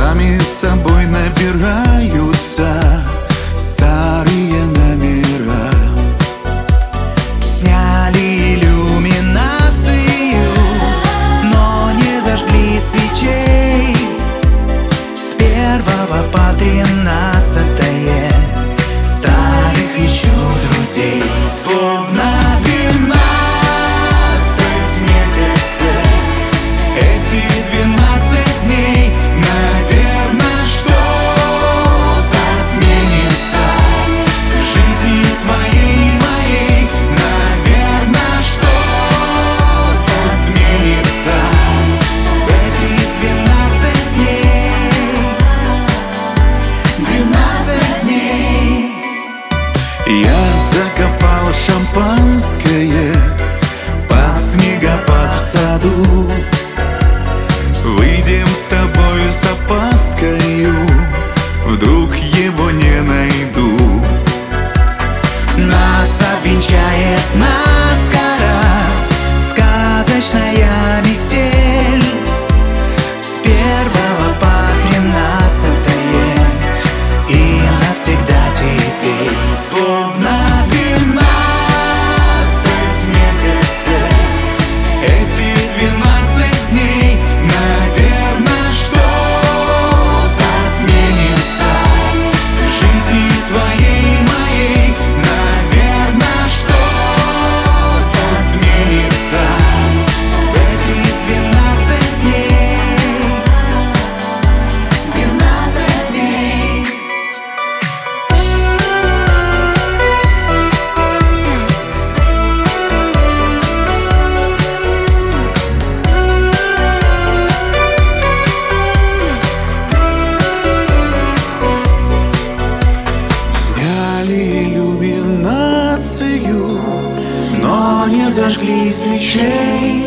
Сами собой набираются старые номера. Сняли иллюминацию, но не зажгли свечей. С 1 по 13 старых еще друзей. Словно 12 месяцев, эти 12 дней, наверное, что-то сменится в жизни твоей и моей. Наверное, что-то сменится в эти 12 дней. 12 дней. Я закопал шампанское под снегопад в саду. Выйдем с тобою с опаскою, вдруг его не найду. Нас обвенчает наскоро сказочная метель. С 1 по 13 и навсегда теперь. Словно 12 месяцев, эти 12 дней, наверное, что-то сменится в жизни твоей и моей. Наверное, что-то сменится в эти 12 дней. 12 дней. Сняли иллюминацию, но не зажгли свечей.